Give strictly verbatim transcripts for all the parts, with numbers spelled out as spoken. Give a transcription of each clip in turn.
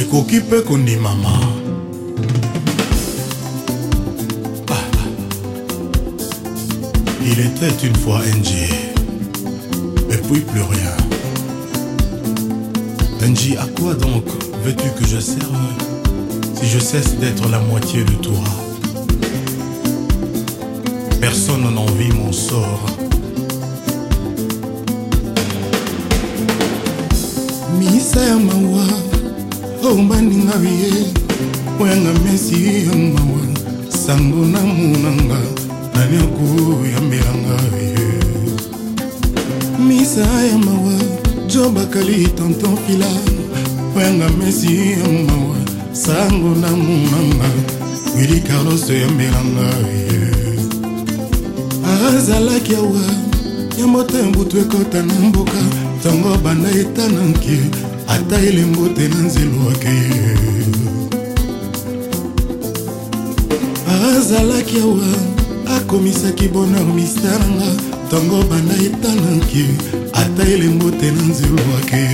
ekoki pe kondimama. Ah. Il était une fois N J, et puis plus rien. N J, à quoi donc veux-tu que je serve si je cesse d'être la moitié de toi? Personne n'envie mon sort. Misa ya mawa ombani ngabiye wenga mesi ya mawa sango na munanga nani akuyambelanga misa ya mawa joba kali tonton fila wenga mesi ya mawa sango na munanga Willy Carlos yambelanga azalaki awa ya moto mbutu ekota na mboka tango banda etananki ata elembo te na nzelo ake azalaki awa akomisaki bonheur mistaranga tango banda etananki ata elembo te na nzelo ake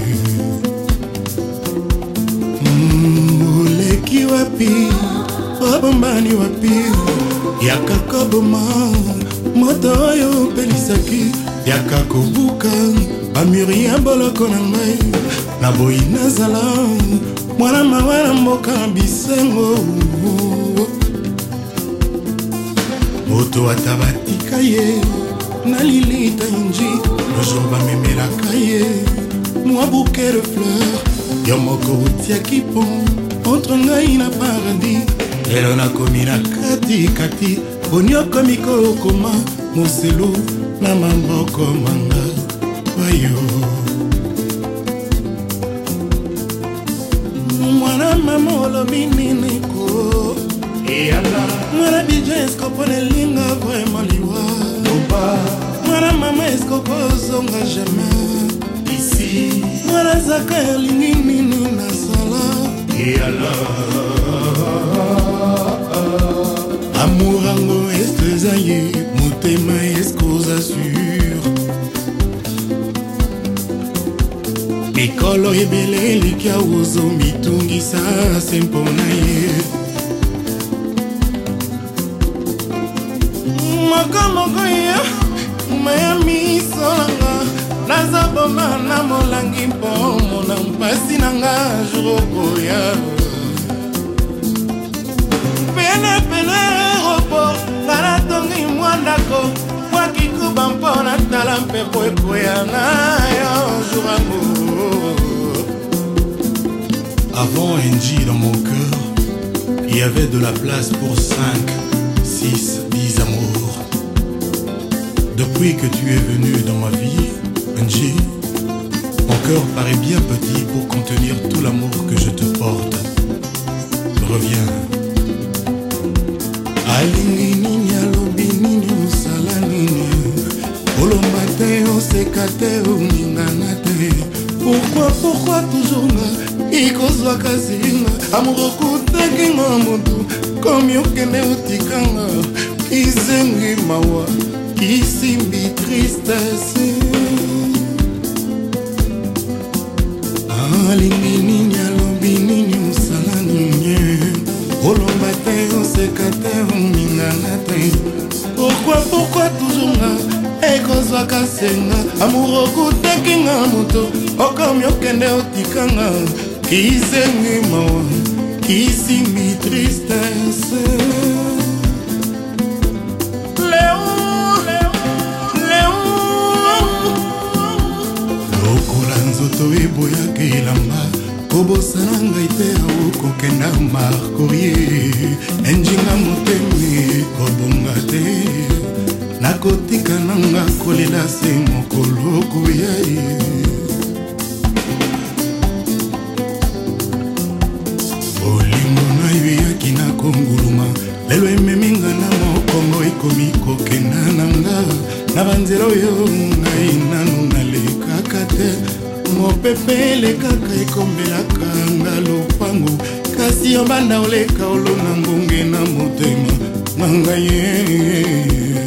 oleki wapi obombani wapi yakakoboma moto oyo opelisaki yakakobuka bamuri ya boloko na ngai na boyi nazala mwana mawa na mboka bisengo moto ata batika ye na lilita inji lejour bamemelaka ye mwa bouquet de fleur yo moko otiaki pont entre ngai na paradis lelo nakomi na katikati boni okomi kokoma moselo na maboko manga wayo mwana mama olobi nini ko mwana bija esko pone linga vraiment liwa mwana mama esko kozonga jamais ici mwana zaka elingi nini nasala amour ango esko ye motema esko assure mikolo ebele elikia ozo mitungisa se mpona ye mokomoko ye maya misolanga naza boma na molangi mpo mona mpasi nanga jurokoya pene pene aéroport ngana tongi mwandako wakikuba mpona tala mpepo ekoya na yo jurango. Avant N J dans mon cœur, il y avait de la place pour cinq, six, dix amours. Depuis que tu es venu dans ma vie, N J, mon cœur paraît bien petit pour contenir tout l'amour que je te porte. Reviens. Alingi nini alobi nini osala nini olomba te oseka te oningana te. Pourquoi, pourquoi toujours nga ikozwa kazinga amour okutaki nga motu komi okende otikanga kizengi mawa kisimbi tristesse alingi nini alobi nini osala nini olomba te oseka te oningana te. Pourquoi, pourquoi toujours nga ekozwa kasenga amour okutaki nga motu okomi okende otikanga kizengi mawa kisimbi tristesse. Lokola nzoto eboyaka elamba kobosana ngai te okokenda markorie enjinga motemi kobonga te nakotika nanga kolela se mokolo koya ye. Olingo na yo eyaki na konguluma lelo ememinga na mokongo ekomi kokenda nanga na banzela oyo ngai nanu nalekaka te mopepe elekaka ekombelaka nga lopango kasi yo banda oleka olona ngonge na motema nanga ye.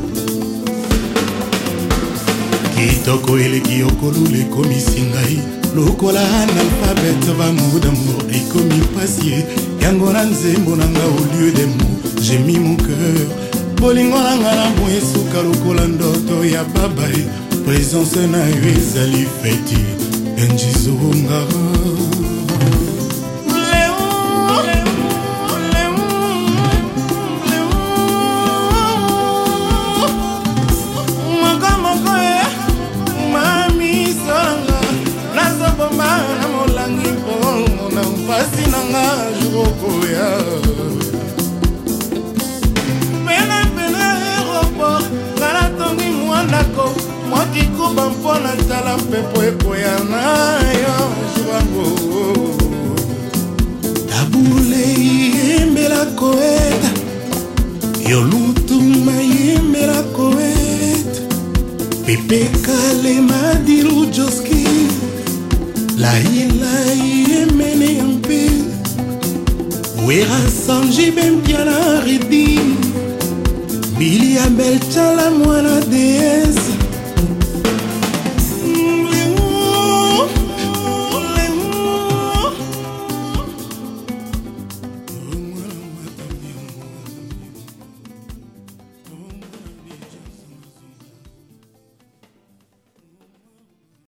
kitoko eleki okolule komisi ngai lokola analphabète bango d'amour ekomi pasie yango na nzembo nanga au lieu des mots j'ai mis mon cœur bolingo nanga na mo esuka lokola ndoto ya babae présence na yo ezali feti enjizonga pasi nanga jurokoya pene pene aéroport ngana tongi mwandako mwakikuba mpona tala mpepo ekoya na yo jurango tabule yembela koeta yolutuma yembela koeta pepe kale madilu joski la ila yemene yampe wera sanji bempiana redi bili abel chala mwana deesse